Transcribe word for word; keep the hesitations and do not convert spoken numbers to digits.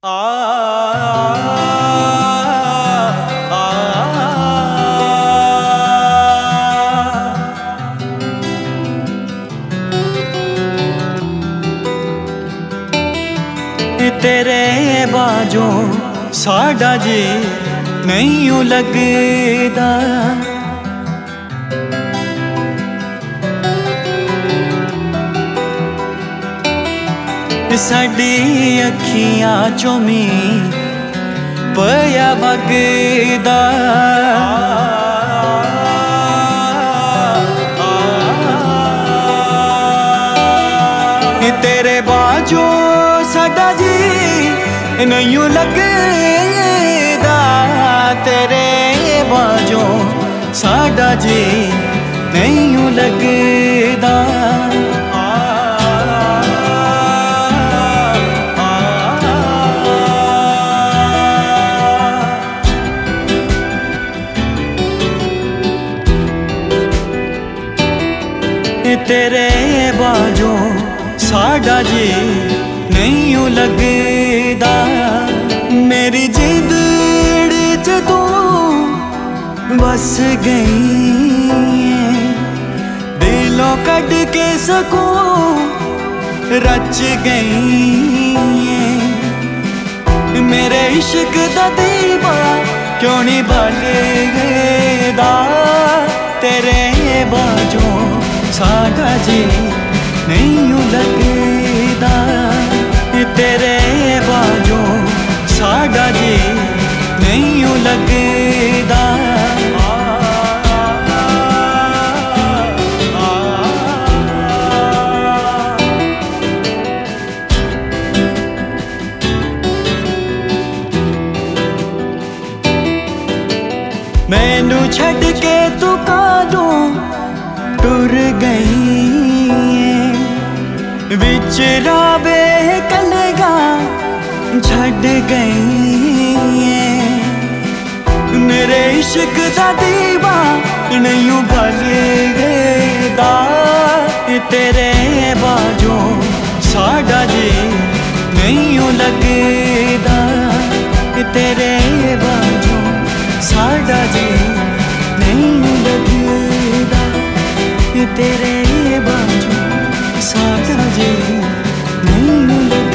आ, आ, आ, तेरे बाजों साडा जी नहीं लगदा, साडी अखियां चों मीं पया वगदा। तेरे बाजों साडा जी नहीं लगदा, तेरे बाजों साडा जी नहीं लगदा। तेरे बाजों साडा जी नहीं लगदा, मेरी जिंदड़ी च तू बस गई है, दिलों कट के सकूं रच गई है। मेरे इश्क दा दीवा क्यों नहीं बलदा, तेरे बाजों साडा जी नहीं लगदा, तेरे बाजों साडा जी नहीं लगदा। मैनू छड़ के तू कादों टुर गई, विच रावे कलगा छड़ गई। मेरे इश्क दा दीवा नहीं बलदा, तेरे बाजों साडा जी नहीं लगदा, तेरे बाजों साडा जी नहीं लगदा, तेरे बाजों साडा जी नहीं लगदा।